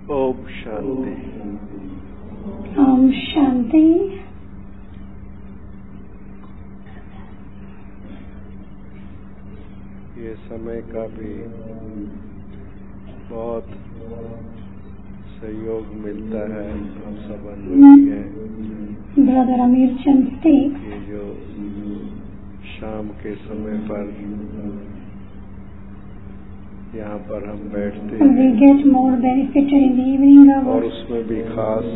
ओम शांति। ओम शांति। ये समय का भी बहुत सहयोग मिलता है, हम सब अनुभवी हैं। ब्रदर अमीर चंद स्टेक्स, ये जो शाम के समय पर यहाँ पर हम बैठते हैं, we get more benefited in the evening और hours. उसमें भी खास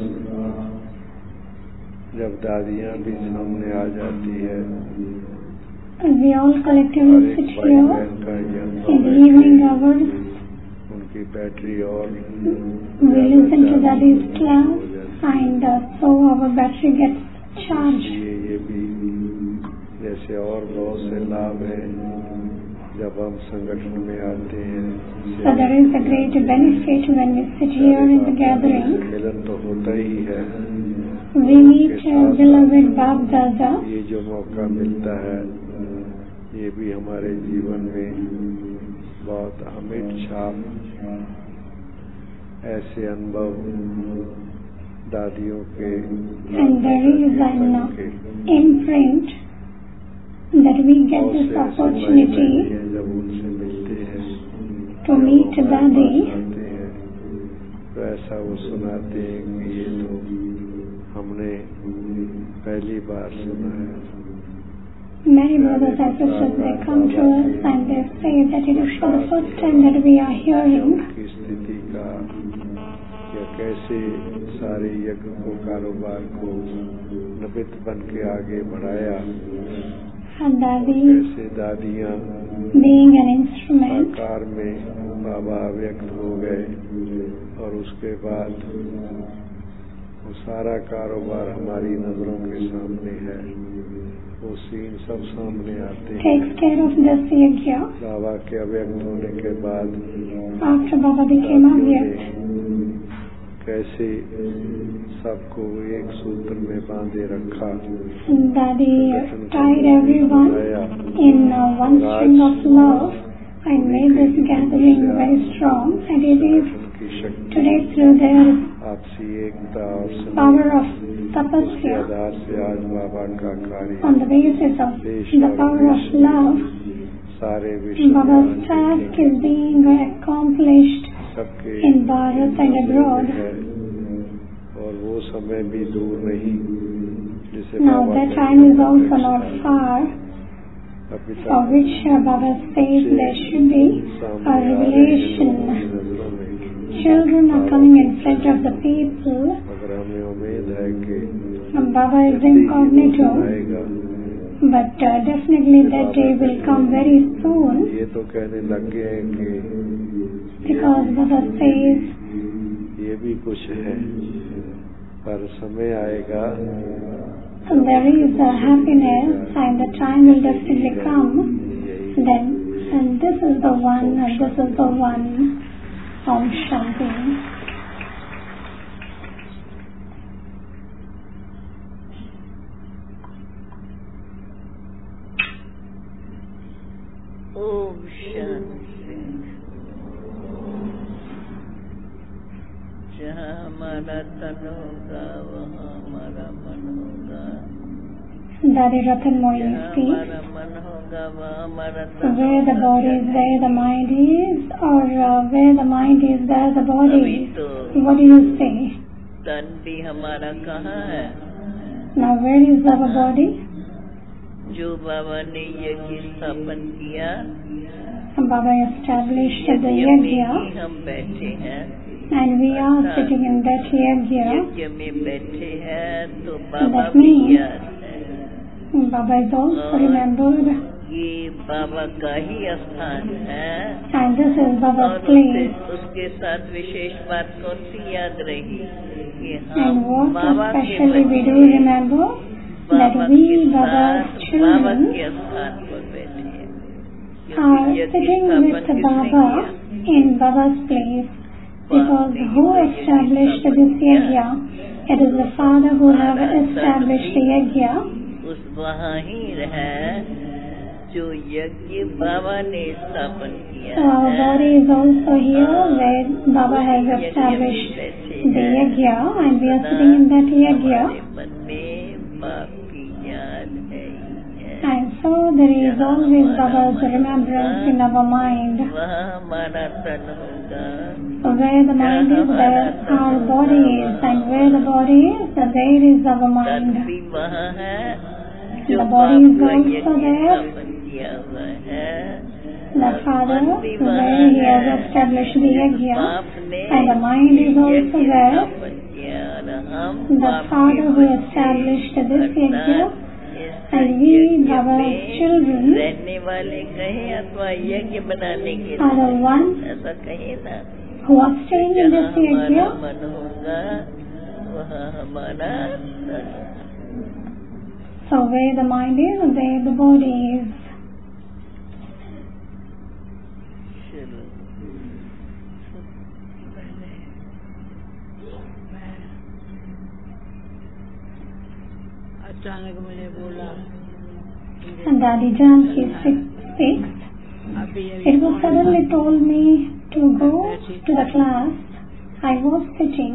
जब दादियाँ भी सामने आ जाती है, We all collectively हर एक sit भाई here बहन का ये in अनुभव the है evening कि hours. उनकी बैटरी और We listen to Daddy's class and so our battery gets charged. ये भी जैसे और बहुत से लाभ हैं जब हम संगठन में आते हैं। So there is a great benefit when we sit here in the gathering. मिलन तो होता ही है। We meet beloved Bab Dada. ये जो मौका मिलता है ये भी हमारे जीवन में बहुत अमिट छाप, ऐसे अनुभव दादियों के And there is an imprint that we get this opportunity जब उनसे मिलते हैं to meet Daddy. तो ऐसा वो सुनाते हैं कि ये तो हमने पहली बार सुना है। Many brothers and sisters, they come to us and they say that it is for the first time that we are hearing. की स्थिति का या कैसे सारे यज्ञ को, कारोबार को निमित्त बन के आगे बढ़ाया, And Daddy, कैसे दादियाँ being an instrument, साकार में बाबा व्यक्त हो गए और उसके बाद वो सारा कारोबार हमारी नजरों के सामने है। वो सीन सब सामने आते हैं। takes care of this yajna. बाबा के अव्यक्त होने के बाद After Baba became Avyakt, कैसे सबको एक सूत्र में बांधे रखा, Daddy tied everyone in one string of love and made this gathering very strong. And it is today through their आपसी एकता और power of tapasya, आधार से आज बाबा का कार्य on the basis of the power of love, सारे विश्व Baba's task is being accomplished सबके in Bharat and abroad. है। और वो समय भी दूर नहीं जिसे Now that time is also not far, अभी for which Baba says there should be a revelation. Children are coming in front of the people. अगर हमें उम्मीद है कि Baba is incognito, आएगा, but definitely that day will come very soon, ये तो कहने लग गए हैं कि because Baba says ये भी कुछ है, पर समय आएगा there is a happiness and the time will definitely come. Then, and this is the one, and this is the one. Om Shanti. Om Shanti. जहाँ हमारा तन होगा वहाँ हमारा मन होगा। Daddy Ratan Mohi speaks. हमारा मन होगा वहाँ हमारा तन Where the body is, where the mind is, or where the mind is, there the body is. What do you say? तन भी हमारा कहाँ है? Now where is our body? जो बाबा ने यज्ञ स्थापन किया, Baba established the यज्ञ में yajna, ही हम बैठे हैं। and we are sitting in that yajna. यज्ञ में बैठे हैं तो बाबा That भी means याद है। Baba is also remembered, ये बाबा का ही स्थान है। and this is Baba's और place. उसके साथ विशेष बात कौन सी याद रही कि And हम what बाबा के especially we do बच्चे remember, that बाबा we, के Baba's साथ बाबा children, के स्थान पर बैठे हैं। are क्योंकि यज्ञ sitting स्थापन with किसने Baba किया? in Baba's place. Because who established this yajna? It is the Father who have established the yajna. उस वहाँ ही है जो यज्ञ बाबा ने स्थापन किया So our body is also here where Baba has established the yajna, and we are sitting in that yajna. मन में बाप की याद है And so there is always Baba's remembrance in our mind. वहाँ हमारा तन होगा So where the mind is, there our body is, and where the body is, there is our तन mind. भी वहाँ है The जो body बाप is का also यज्ञ there. स्थापन किया हुआ है The Father, where He has established the yajna, बाप ने and the mind is also यज्ञ there. स्थापन किया और हम The बाप Father के who established this yajna, and we, Baba's children, रहने वाले कहें अथवा यज्ञ बनाने के are the ones ऐसा कहें ना who are staying in this हमारा yajna. मन होगा वहाँ हमारा तन। So where the mind is, there the body is. चलो पहले मैं अचानक मुझे बोला And Daddy Janki speaks. अभी It was suddenly told me to go to the class. I was sitting.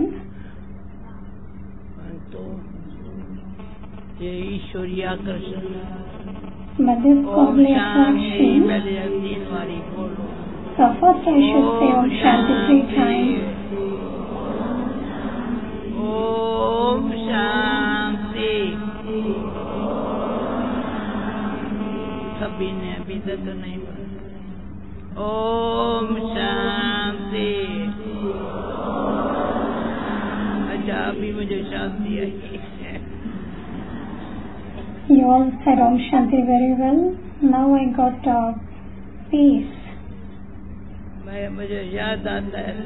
तो ये ईश्वरीय आकर्षण But this Om godly Shanti attraction. पहले 3 बारी बोलो So first I should say Om Shanti 3 times. Om Shanti सभी ने अभी तक नहीं बोला ओम शांति अच्छा अभी मुझे शांति आई You all said Om Shanti very well. Now I got peace. मुझे याद आता है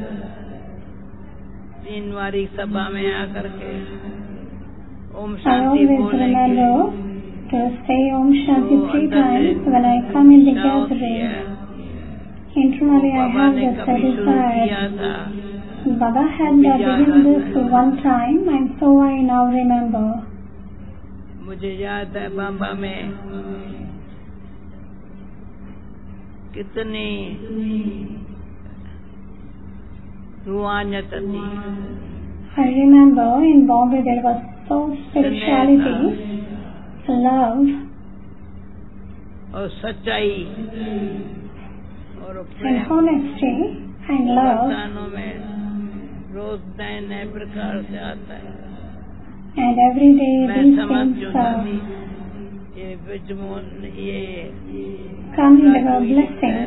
3 बारी सभा में आकर के ओम I शांति always बोलने remember के to say Om Shanti 3 times when I come in the gathering. Internally I have this desire. Baba had given this one time, and so I now remember. मुझे याद है बाबा में कितनी रूहानियत थी I remember in Bombay there was so spirituality, love, और सच्चाई और and Prem honesty and love, वरदानों में रोज नए नए प्रकार से आता है and every day मैं these समझ things चुका थी ये बिजमोन ये come in the blessing.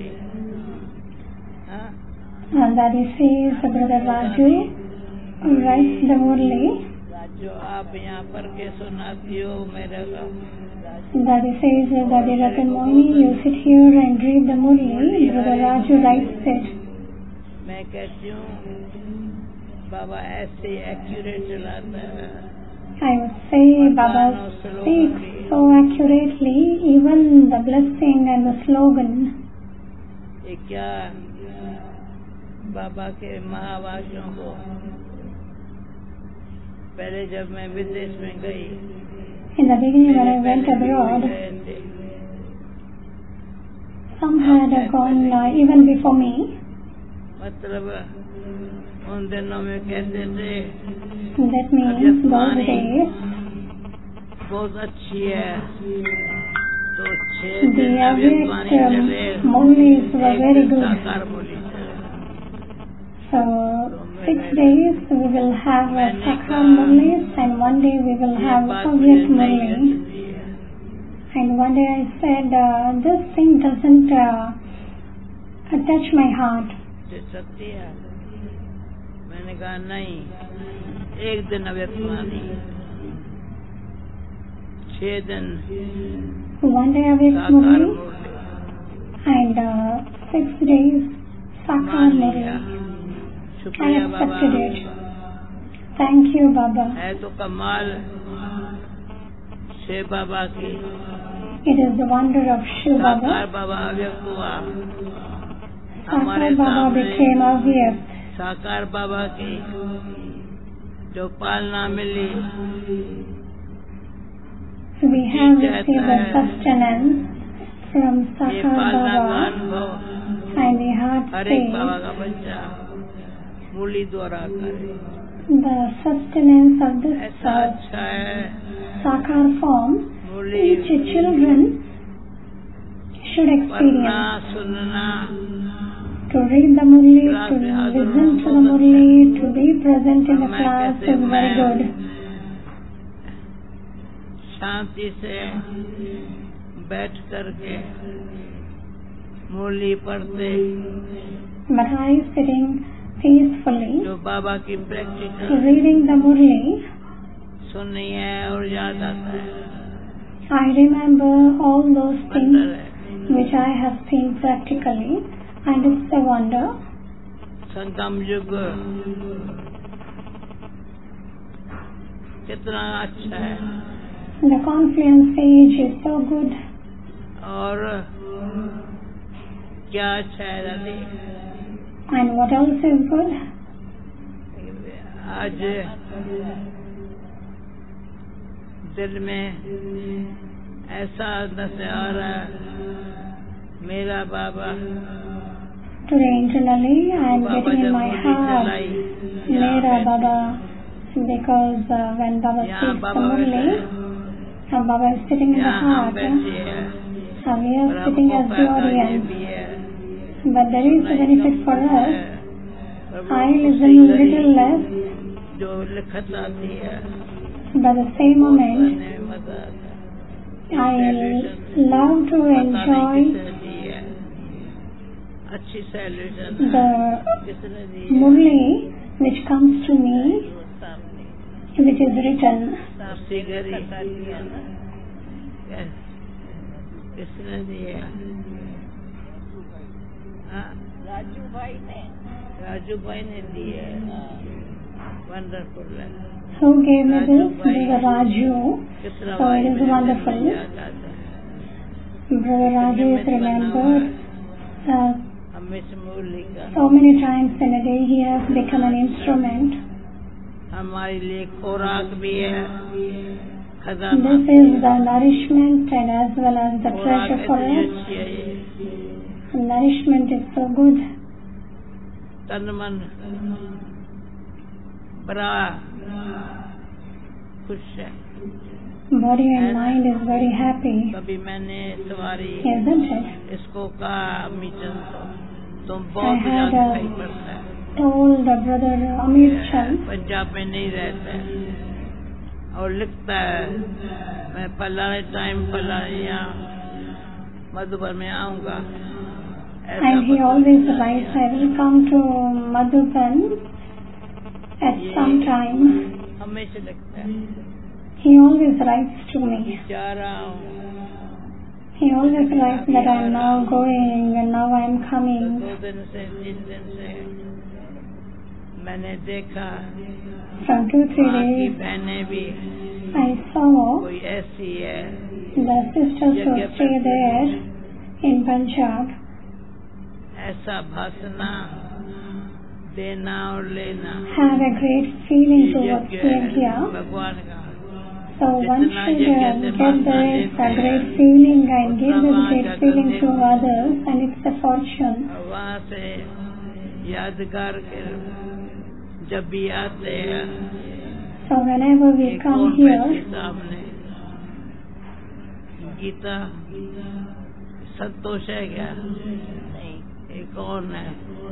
हाँ And Daddy says, Brother Raju writes the Murli. जो आप यहाँ पर के सुनाती हो मेरे को Daddy says, Daddy Ratan Moini, you sit here and read the Murli. Brother Raju writes it. मैं कहती हूँ बाबा ऐसे एक्यूरेट चलाता है I would say Baba speaks so accurately, even the blessing and the slogan. ये क्या बाबा के महावाक्यों को पहले जब मैं विदेश में गई In the beginning when I went abroad, some had gone even before me. मतलब उन दिनों में कहते थे That means those days, बहुत अच्छी है तो 6 the दिन अव्यक्तवाणी चले Avyakt Murlis were very good. साकार बोली So 6 days we will have a Sakar Murlis, and one day we will have Avyakt Murli. And one day I said, this thing doesn't touch my heart. सत्य है मैंने कहा नहीं 1 दिन अव्यक्तवाणी 6 दिन One day Avyakt साकार Murli बोली and 6 days Sakar Murli. I शुक्रिया accepted Baba it. Thank you, Baba. है तो कमाल शिव बाबा की It is the wonder of Shiv साकार Baba. बाबा अव्यक्त हुआ Sakar हमारे Baba सामने became Avyakt. साकार बाबा की जो पालना मिली We have received the sustenance from ये Sakar पालना का Baba, अनुभव and we heard हर एक say बाबा का बच्चा मुरली द्वारा करे। the sustenance of this ऐसा अच्छा है Sakar form, Murali each children should पढ़ना experience. सुनना To read the Murli, to listen to the Murli, to be present in the class is very good. शांति से बैठ करके मुरली पढ़ते But I sitting peacefully, जो बाबा की प्रैक्टिकल reading the Murli, सुननी है और याद आता है। I remember all those wonder things है। which I have seen practically, and it's a wonder. संगम युग कितना अच्छा है The confluence age is so good. और क्या अच्छा है दादी। And what else is good? आज दिल में ऐसा अंदर से आ रहा है मेरा बाबा Today internally I am Baba getting in जब my मुरली heart, चलाई Mera Baba, because when Baba यहाँ speaks the बाबा बैठे Murli, हैं, and Baba is sitting in the यहाँ हम heart, बैठे हैं and we और are sitting हमको as the फायदा ये audience. भी है But there is a benefit for us. और I वो listen उसी little घड़ी less, जो लिखत आती है but the same moment पढ़ने में मजा आता है। I love to पता नहीं enjoy किसने दी है अच्छी सैल्यूशन the किसने दी है Murli which comes to me, सामने which is written. उसी घड़ी किसने दी है राजू भाई ने दी है वंडरफुल है Who gave me this? Brother Raju. कितना So it is wonderful. याद आता है Brother Raju is remembered. हमें मुरली का So many times in a day he has become an instrument. हमारे लिए खुराक भी है खजाना This is the nourishment and as well as the खुराक treasure for ऐसी us. अच्छी है ये Nourishment is so good. तन मन बड़ा खुश है Body and mind is very happy, कभी मैंने सवारी isn't it? इसको कहा अम्मी चंद को तुम I बहुत had ज्यादा सही पढ़ता है told the brother Amit Chand, Punjab में नहीं रहता है और लिखता है मैं फलाने टाइम फलाने यहाँ मधुबन में आऊंगा and he always writes, I will come to Madhuban at some time. हमेशा लिखता है He always writes to me. जा रहा हूँ He always writes that I am now going and now I am coming. 2 दिन से 3 दिन से मैंने देखा From 2-3 वहाँ की days बहनें भी I saw कोई ऐसी है the sisters who stay there in Punjab ऐसा भाषना देना और लेना have a great feeling towards यज्ञ है Yajna. भगवान का So one should get this a great feeling and give this great feeling to others, and it's a fortune. और वहाँ से यादगार के जब भी आते हैं So whenever we एक come और here, बैठी सामने गीता संतोष है क्या नहीं एक कौन है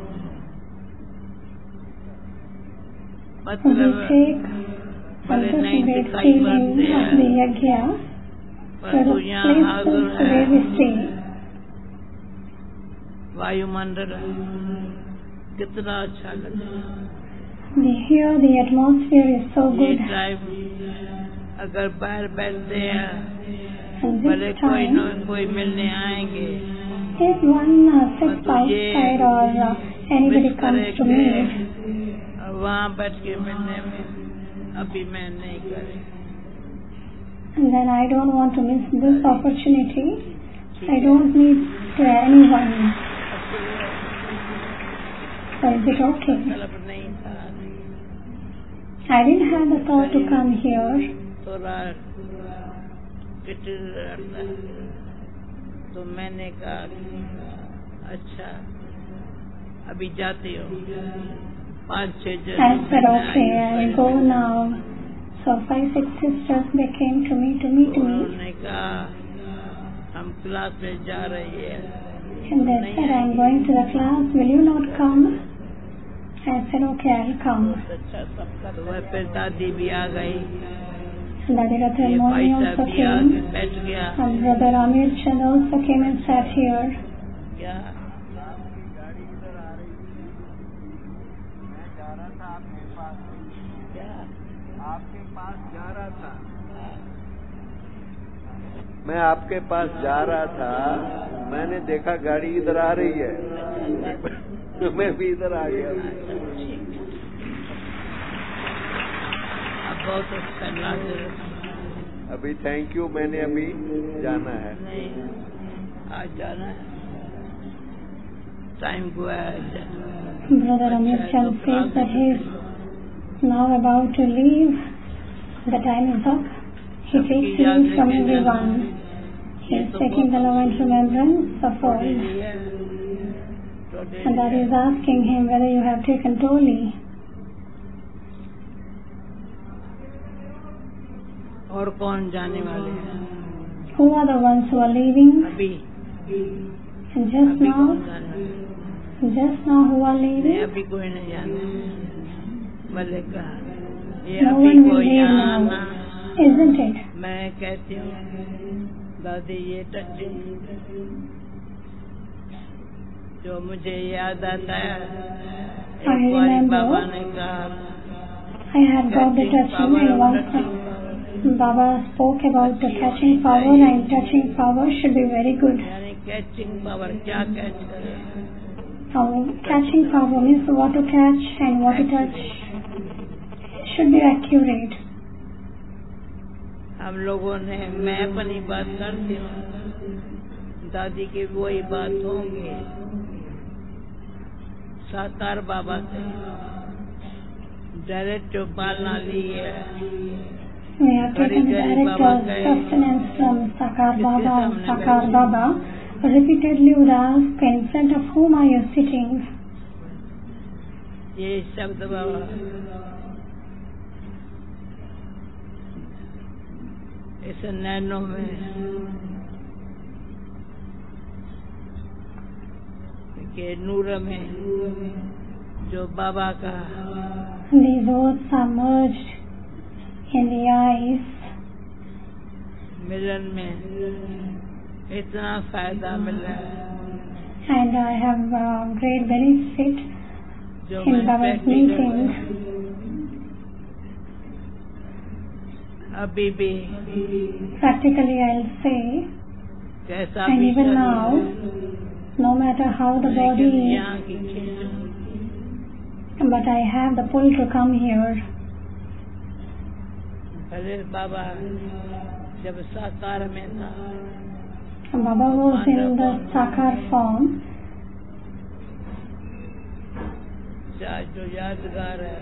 we मतलब take भले this नहीं great दिखाई feeling पड़ते of the हैं Yajna to परंतु the यहाँ हाजिर places है where we stay. वायुमंडल कितना अच्छा लगता है We hear the atmosphere is so ये good, टाइम अगर बाहर बैठते हैं and भले this कोई time न कोई मिलने आएंगे if one sits outside or anybody comes to meet, और वहाँ बैठ के मिलने में अभी मैं नहीं करी then I don't want to miss this opportunity. I don't need anyone. So is it okay? तलब नहीं था I didn't have the thought to come here. थोड़ा किटिल रहता है तो मैंने कहा अच्छा अभी जाती हो 5-6 जन I said, okay, I go now. So 5-6 sisters, they came to meet me. उन्होंने कहा हम क्लास में जा रही है And they said, I'm going to the class, will you not come? I said, okay, I'll come. अच्छा सबका तो वह फिर दादी भी आ गई Daddy Ratha ये Moni भाई also साहब भी आके came. बैठ गया And Brother Amir Chand also came and sat here. क्या आपके पास जा रहा था मैं आपके पास जा रहा था मैंने देखा गाड़ी इधर आ रही है मैं भी इधर आ गया अब बहुत अच्छा नाज़िर अभी थैंक यू मैंने अभी जाना है नहीं आज जाना है टाइम को है Brother Amir Chand says that he is now about to leave. The time is up. He takes leave from everyone. He is taking the love and remembrance of all. And that is asking him whether you have taken Toli. और कौन जाने वाले हैं Who are the ones who are leaving? अभी And just अभी now, कौन जाने वाले हैं? who are नहीं leaving? अभी कोई नहीं जाना भले कहा ये No अभी one will कोई leave यहाँ now, आना isn't it? मैं कहती हूँ दादी ये टचिंग जो मुझे याद आता है I एक बारी remember बाबा ने कहा I had got the touching and once Baba spoke about the catching power, and touching power should be very good. यानी कैचिंग पावर क्या कैच करे Catching power means what to catch and what to touch should be accurate. हम लोगों ने मैं अपनी बात करती हूँ दादी की वही बात होंगी साकार बाबा से डायरेक्ट जो पालना ली है We have taken direct sustenance from Sakar Baba and Sakar Baba. Repeatedly would ask, in front of whom are you sitting? ये शब्द बाबा इस नैनों में के नूर में जो बाबा का These words are merged in the eyes. मिलन में इतना फायदा मिल रहा है And I have great benefit जो in मैं Baba's practice meeting. अभी भी Practically, I'll say, कैसा and भी even चले, now, no matter how the body लेकिन is, यहाँ की खींच but I have the pull to come here. भले बाबा जब साकार में था Baba was in the Sakar form. जो यादगार है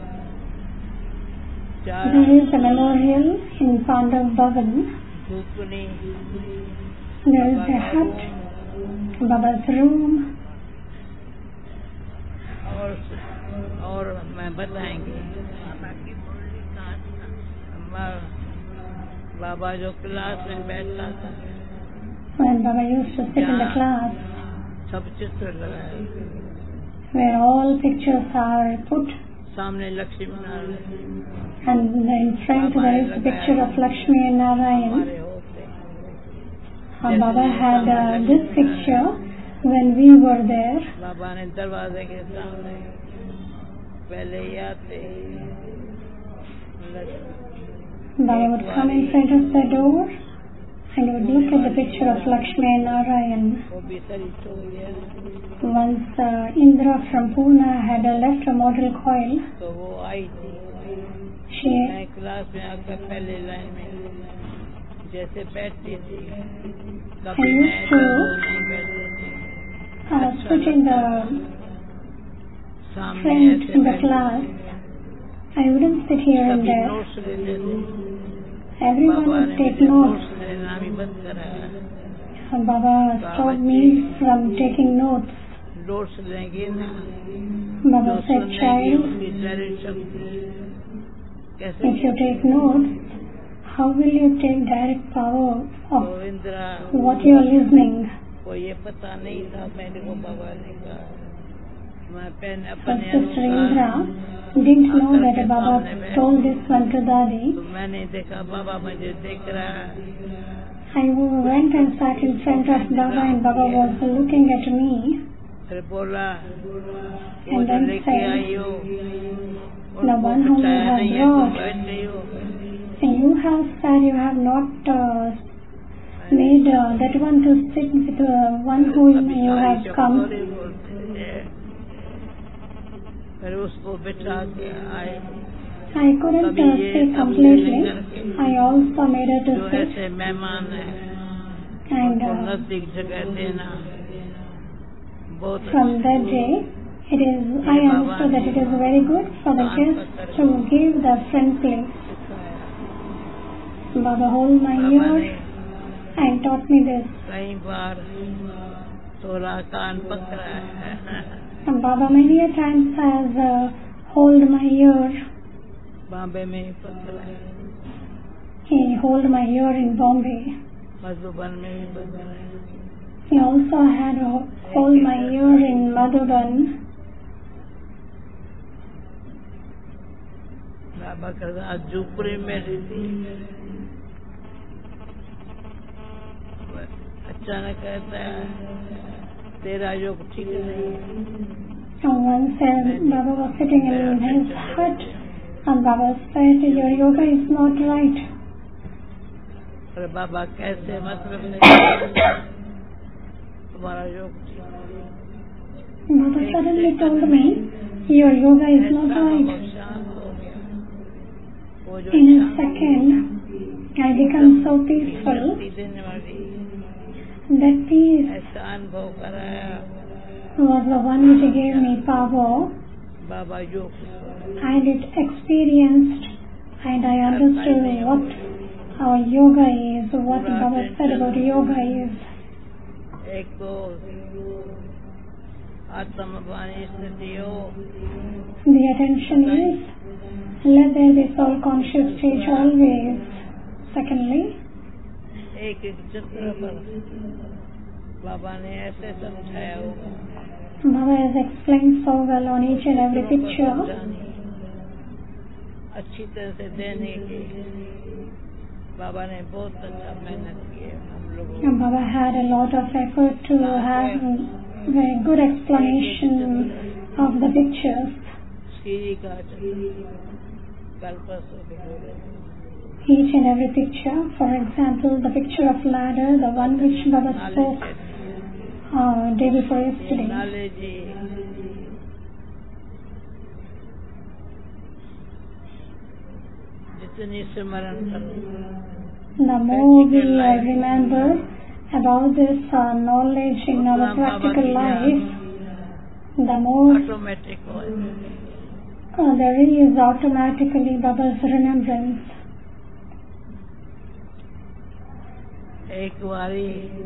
There is a memorial in Pandav Bhavan. धूपनी There is a hut, Baba's room, और मैं बताएंगे बाबा जो क्लास में बैठता था when Baba used to sit in the class, सब चित्र लगाए where all pictures are put, सामने Lakshmi Narayan and in front there is a picture of Lakshmi and Narayan. हमारे होते And Baba had this picture when we were there. बाबा ने दरवाजे के सामने पहले ही आते Baba would come in front of the door and would look at the picture of Lakshmi and Narayan. वो भी सही हो गया Once Indra from Pune had left a model coil. तो वो आई थी She मैं क्लास में आकर पहले लाइन में जैसे बैठती थी I कभी used मैं to नहीं बैठती थी sit in the सामने front ऐसे in the बैठती class. I wouldn't sit here and कभी there. नोट्स लेते थे Everyone बाबा would ने take मुझे notes. नोट्स लेना भी बंद कराया Baba stopped me from taking notes. Notes लेंगे ना, Baba said, child, उसकी डायरेक्ट शक्ति कैसे? if you take notes, how will you take direct power of तो Indira what you are listening? को ये पता नहीं था, मैंने को बाबा ने कहा मैं पेन So अपने Sister Indra didn't know that Baba told this one to Dadi. तो मैंने देखा बाबा मुझे देख रहा है, I went and sat in front of Baba and Baba was looking at me फिर बोला वो and जो then लेके said, आई हो the one whom you have नहीं है, brought, बैठ गई हो। you have said you have not made that one to sit with the one whom you have come. फिर उसको बिठा के आए, I couldn't say completely. I also made her to जो sit ऐसे मेहमान है and उनको नजदीक जगह देना बहुत from that day it is I understood that it is very good for the guests to give the front place. Baba hold my ear and taught me this. कई बार थोड़ा कान पकड़ा है, And Baba many a times has hold my ear. Bombay में ही पकड़ा है, He hold my ear in Bombay. Madhuban में ही पकड़ा है। He also had hold my ear in Madhuban. बाबा का झोपड़ी में रहती, अचानक कहता है तेरा योग ठीक नहीं है। And once Baba was sitting in his hut and Baba said, your yoga is not right. अरे बाबा कैसे, मतलब नहीं, तुम्हारा योग ठीक नहीं है। Baba suddenly told me, your yoga is not right. शांत हो गया, वो जो In a second, I become so peaceful. देने वाली That peace ऐसा अनुभव कराया was the one which gave me power. बाबा योग I did experienced and I understood what our yoga is, what Baba said about yoga is. एक तो आत्मवाणी स्थिति हो, The attention is, let there be soul conscious stage always. Secondly, एक एक चित्र पर बाबा ने ऐसे समझाया होगा, Baba has explained so well on each and every picture. अच्छी तरह से देने के बाबा ने बहुत अच्छा मेहनत की है हम लोगों And Baba had a lot of effort to have very good explanation of the pictures. Shri का कल परसों के बोले Each and every picture, for example, the picture of ladder, the one which Baba spoke day before yesterday. Knowledge जितनी स्मरण करो, The more we remember about this knowledge in our practical life, the more automatic हो there is automatically Baba's remembrance. एक बारी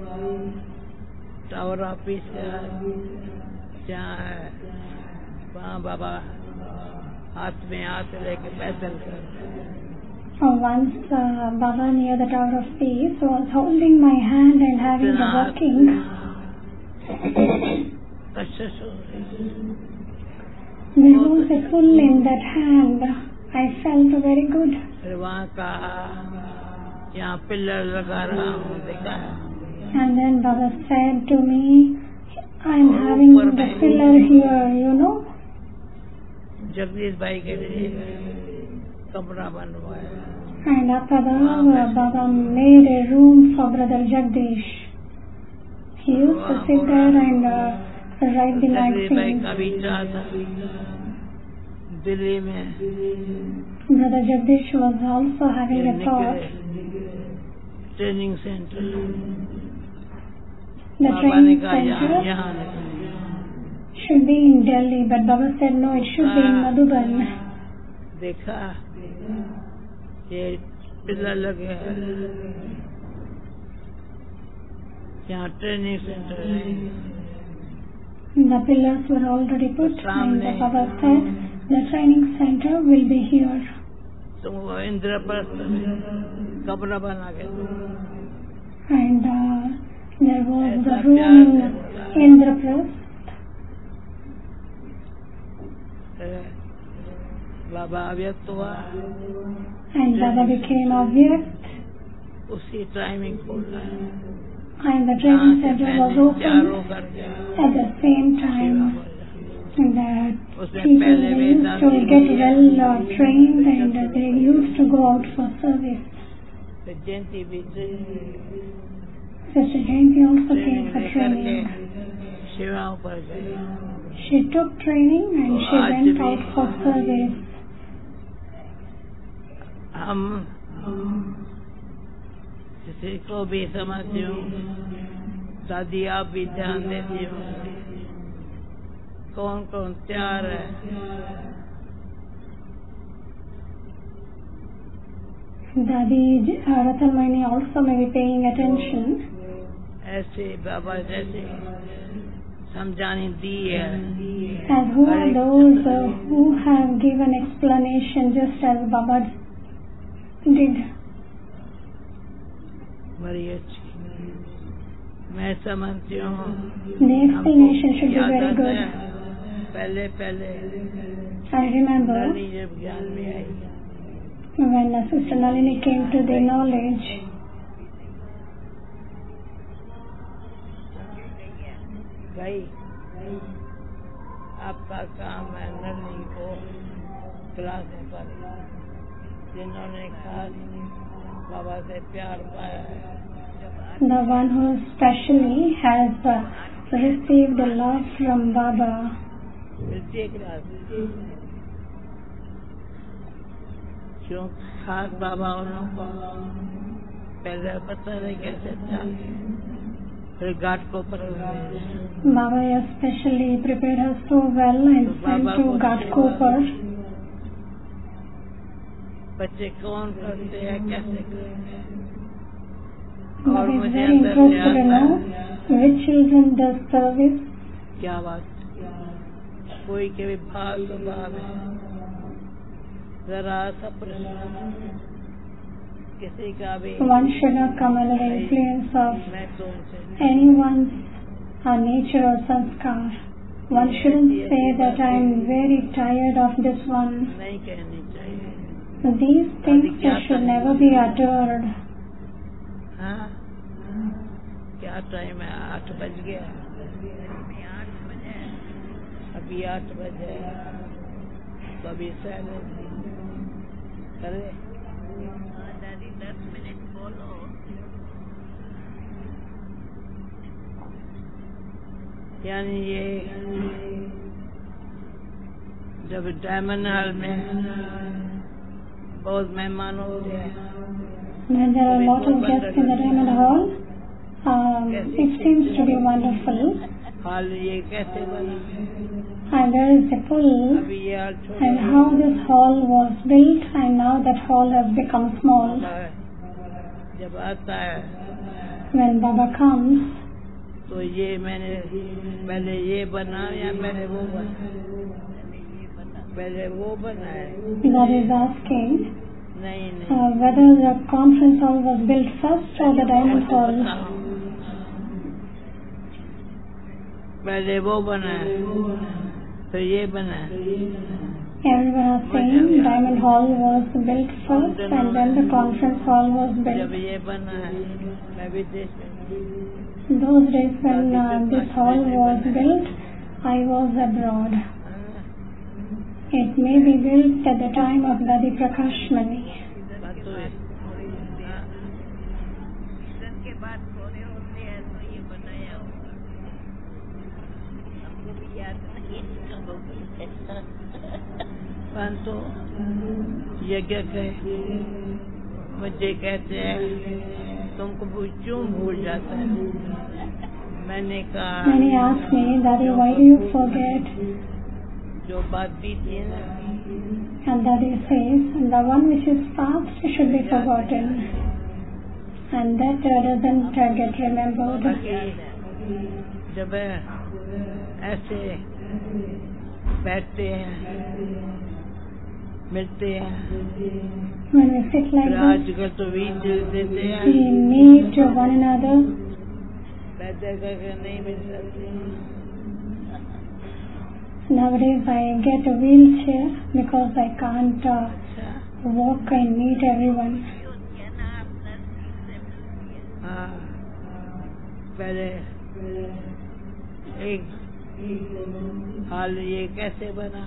tower office जहाँ है वहाँ बाबा हाथ में हाथ लेके पैदल कर, Once Baba near the Tower of Peace was holding my hand and having the walking. कशिश हो रही, There was a pull in that hand. I felt very good. फिर वहाँ का यहाँ पिलर लगा रहा हूँ देखा, And then Baba said to me, I am having the pillar here, you know. Jagdish भाई के लिए कमरा बनवाया, And up above, Baba made a room for Brother Jagdish. He used to sit there and write the Jagdish भाई magazines. का भी चाह था दिल्ली में Brother Jagdish was also having a thought. Training centre, The Baba ने training कहा center यहाँ should be in Delhi, but Baba said no, it should be in Madhuban. देखा ये पिलर लगे हैं, यहाँ ट्रेनिंग सेंटर है. The pillars were already put and the Baba said the training center will be here. तुमको इंद्रप्रस्थ में कमरा बना के दो. And there was the room in Indraprastha. बाबा अव्यक्त हुआ. And Baba became Avyakt. उसी टाइमिंग खोल रहा है. And the training center was opened at the same time that people used to get well trained and they used to go out for service. Sister Jayanti also came for training. She took training and she went out for service. हम किसी को भी समझती हूँ, दादी आप भी ध्यान देती हूँ, कौन कौन तैयार है. Dadi Ratanmani also may be paying attention. ऐसे बाबा जैसे समझाने दी है. And who are those who have given explanation just as Baba did? बड़ी अच्छी. मैं समझती हूँ. The explanation should be very good. पहले पहले I remember जब ज्ञान में आई, when Sister Nalini came to the knowledge. भाई आपका काम है नरनी को क्लास में पढ़े, जिन्होंने खास बाबा से प्यार पाया है. The one who specially has received love from Baba. क्यों खास बाबा उन को पहले पता नहीं कैसे था, फिर घाट को पर Baba especially prepared her so well and sent to Ghatkopar. बच्चे कौन करते हैं, कैसे करते हैं. Baba is very interested to know which children does service. क्या बात, कोई के भी भाव स्वभाव है, जरा सा प्रश्न किसी का भी. One should not come under the influence of मैं तुमसे anyone's nature or sanskar. One shouldn't say that I am very tired of this one. नहीं कहनी चाहिए. These things should never be uttered. हाँ, क्या टाइम है, 8 बज गया. अभी 8 बजे, तो अभी साइलेंस करे. दादी 10 मिनट बोलो. यानी ये जब डायमंड हॉल में बहुत मेहमान होते हैं. When there are a lot of guests in the Diamond Hall, it seems to be wonderful. हाल ये कैसे बना, And there is a pull, अभी ये हाल and how this hall was built, and now that hall has become small. जब आता है When Baba comes, तो ये मैंने पहले ये बना या पहले वो बना. पहले वो बना है. that is asking नहीं whether the conference hall was built first or the Diamond Hall. पहले वो बना है, फिर ये बना है. Everyone was saying Diamond Hall was built first and then the conference hall was built. जब ये बना है मैं विदेश में. Those days when this hall was built, I was abroad. It may be built at the time of Dadi Prakashmani. परंतु यज्ञ के मुझे कहते हैं तुमको क्यों भूल जाता है. मैंने कहा Many ask me, Daddy, why do you forget? जो बात बीती है ना, And Daddy says, the one which is past should be forgotten. and that doesn't get remembered. जब ऐसे बैठते हैं, मिलते हैं, When we sit like this, आजकल तो बीच देते हैं, we meet one another. पैदल करके नहीं मिल सकते। Nowadays I get a wheelchair because I can't walk and meet everyone. हाँ, पहले एक हाल ये कैसे बना,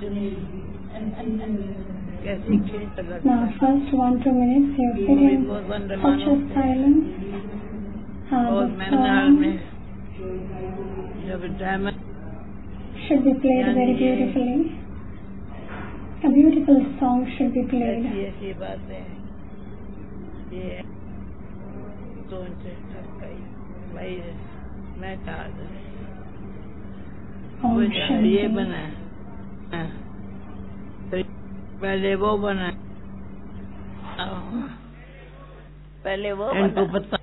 कैसी खींच लगता। Now first 1-2 minutes you sit in such a silence. और मैदान में जब diamond should be played very beautifully. A beautiful song should be played. ऐसी बातें ये तो उनसे थक गई भाई, मैं कहा ये बना, पहले वो बना, पहले वो इनको पता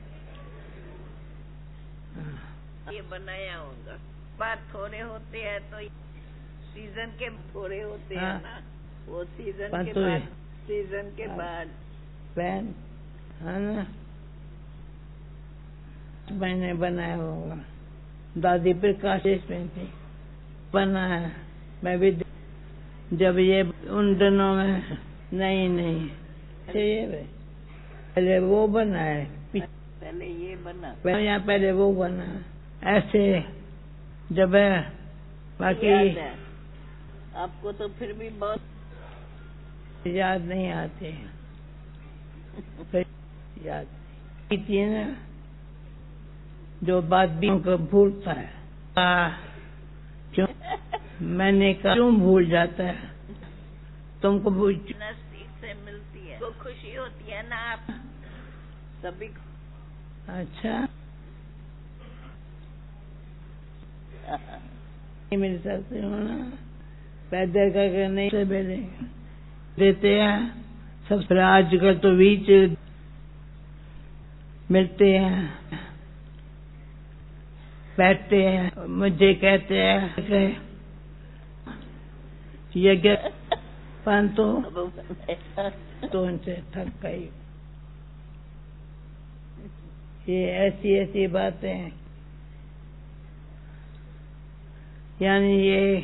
ये बनाया होगा। बात थोड़े होते हैं तो सीजन के थोड़े होते हैं ना, वो सीजन के बाद, सीजन के बाद बैन है ना, मैंने बनाया होगा। दादी प्रकाश में थी बना है, मैं भी जब ये उन दिनों में नहीं चाहिए, पहले वो बना है, पहले ये बना, यहाँ पहले वो बना, ऐसे जब बाकी आपको तो फिर भी बहुत याद नहीं आते, याद नहीं है ना, जो बात भी उनको भूलता है। क्यों मैंने कहा क्यों भूल जाता है, तुमको नजदीक से मिलती है, वो खुशी होती है ना आप सभी को। अच्छा नहीं मिल सकते हो ना, पैदल करके नहीं से पहले देते हैं सब। आजकल तो बीच मिलते हैं, बैठते हैं, मुझे कहते हैं यज्ञ पान तो उनसे थक गई। ये ऐसी बातें, यानी ये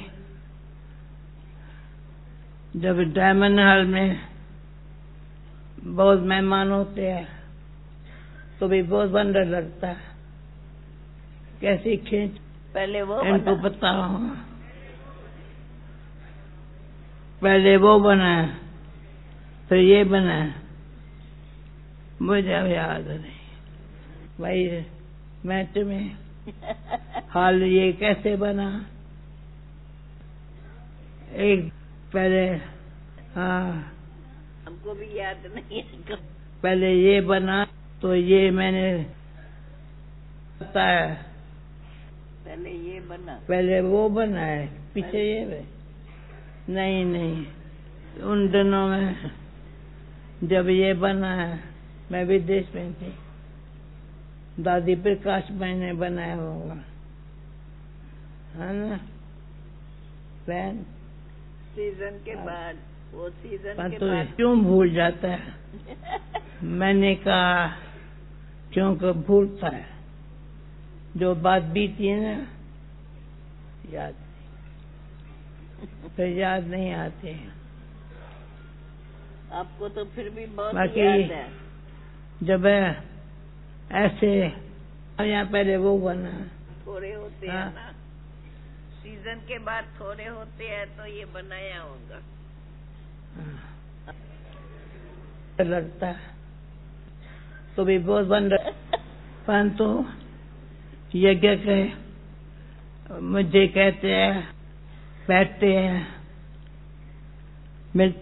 जब डायमंड हॉल में बहुत मेहमान होते हैं तो भी बहुत वंडर लगता है, कैसी खींच पहले वो इनको पता हो, पहले वो बना फिर ये बना, मुझे याद नहीं भाई। मैं तुम्हें हाल ये कैसे बना, एक पहले हाँ हमको भी याद नहीं है, पहले ये बना तो ये मैंने बताया, पहले ये बना, पहले वो बना है, पीछे ये नहीं उन दिनों में जब ये बना है, मैं विदेश में थी, दादी प्रकाश मैंने बनाया होगा, है ना बहन। सीजन के बाद, वो सीजन के बाद क्यों भूल जाता है, मैंने कहा क्योंकि भूलता है, जो बात बीती है ना याद फिर याद नहीं आते। आपको तो फिर भी बहुत बाकी याद है। जब ऐसे यहाँ पहले वो बना, थोड़े होते हैं ना, सीजन के बाद थोड़े होते हैं तो ये बनाया होगा, लगता है तो भी बहुत बन रहा, परंतु यज्ञ के मुझे कहते हैं, बैठते हैं, मिलते